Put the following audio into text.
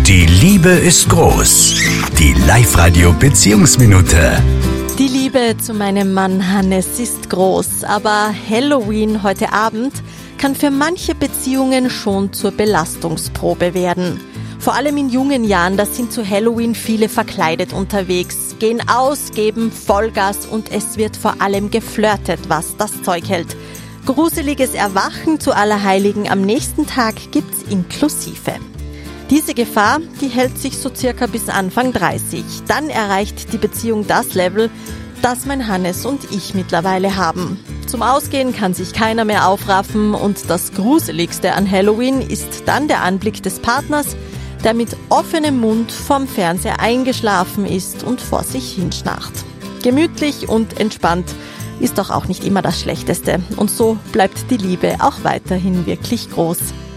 Die Liebe ist groß. Die Live-Radio-Beziehungsminute. Die Liebe zu meinem Mann Hannes ist groß, aber Halloween heute Abend kann für manche Beziehungen schon zur Belastungsprobe werden. Vor allem in jungen Jahren, da sind zu Halloween viele verkleidet unterwegs, gehen aus, geben Vollgas und es wird vor allem geflirtet, was das Zeug hält. Gruseliges Erwachen zu Allerheiligen am nächsten Tag gibt's inklusive. Diese Gefahr, die hält sich so circa bis Anfang 30. Dann erreicht die Beziehung das Level, das mein Hannes und ich mittlerweile haben. Zum Ausgehen kann sich keiner mehr aufraffen und das Gruseligste an Halloween ist dann der Anblick des Partners, der mit offenem Mund vorm Fernseher eingeschlafen ist und vor sich hinschnarcht. Gemütlich und entspannt ist doch auch nicht immer das Schlechteste. Und so bleibt die Liebe auch weiterhin wirklich groß.